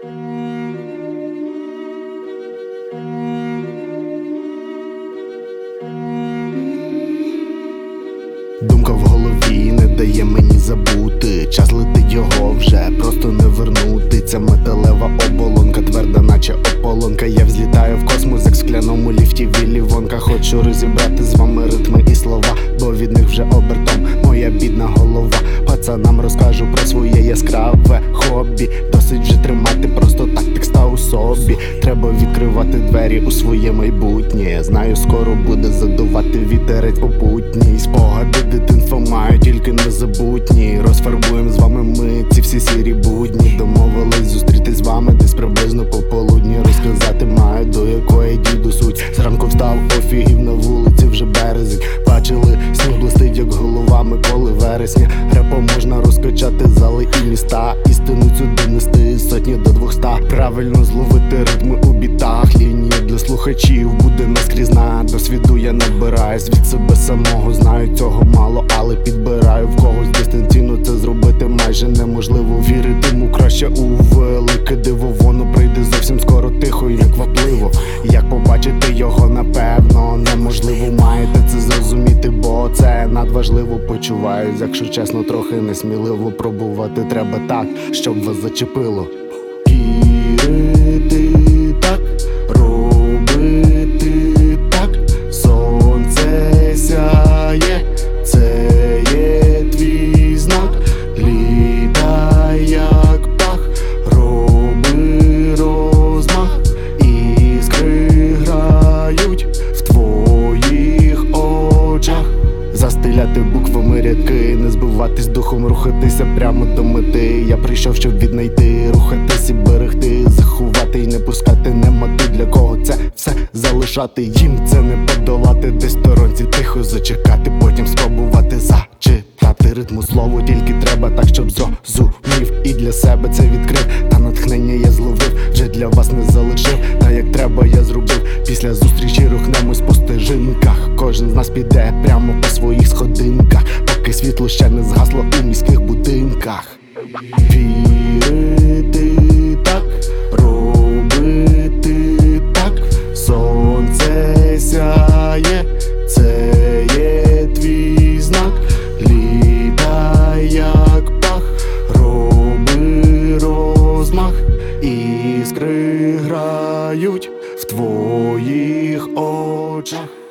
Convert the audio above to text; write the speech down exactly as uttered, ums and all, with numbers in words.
Думка в голові не дає мені забути. Час летить, його вже просто не вернути. Ця металева оболонка, тверда наче ополонка. Я взлітаю в космос, як в скляному ліфті Віллі Вонка. Хочу розібрати з вами ритми і слова, бо від них вже обертом моя бідна голова. Пацанам розкажу про своє яскраве хобі. Досить вже тримати просто так текста у собі. Треба відкривати двері у своє майбутнє. Знаю, скоро буде задувати вітерець попутній. Спогади дитинства маю, тільки незабутні. Розфарбуємо з вами ми ці всі сірі будні. Домовились зустрітись з вами десь приблизно пополудні. Розказати маю, до якої діду суть. Зранку встав, офігів, на вулиці вже березень. Бачили, сніг блистить, як голова Миколи Вересня. Репом можна розкачати зали і міста. Істину сюди нести сотні до двохста. Правильно зловити ритми у бітах. Лінія для слухачів буде наскрізна. Досвіду я набираюсь від себе самого. Знаю, цього мало, але підбираю в когось дистанційно. Це зробити майже неможливо. Віритиму краще у велике диво. Воно прийде зовсім скоро, тихо і неквапливо. Як побачити його, напевно, неможливо. Маєте це зрозуміти, бо це надважливо. Почуваюсь, якщо чесно, трохи несміливо. Пробувати треба так, щоб вас зачепило. Вірити так, робити так. Сонце сяє, це є твій знак. Літай, як птах, роби розмах. Іскри грають в твоїх очах. Застеляти буквами рядки, не збиватись духом, рухатися прямо до мети. Я прийшов, щоб віднайти, рухатись і берегти, заховати і не пускати, нема тут для кого це все залишати. Їм це не подолати, десь сторонці тихо зачекати, потім спробувати зачитати ритму слово. Тільки треба так, щоб зрозумів і для себе це відкрив. Та натхнення я зловив, вже для вас не залишив. Та як треба я зробив, після зустрічі рухнемось по стежинках. Кожен з нас піде прямо по своїх сходинках, поки світло ще не згасло у міських будинках. Вірити так, робити так. Сонце сяє, це є твій знак. Літай, як птах, роби розмах. Іскри грають в твоїх очах.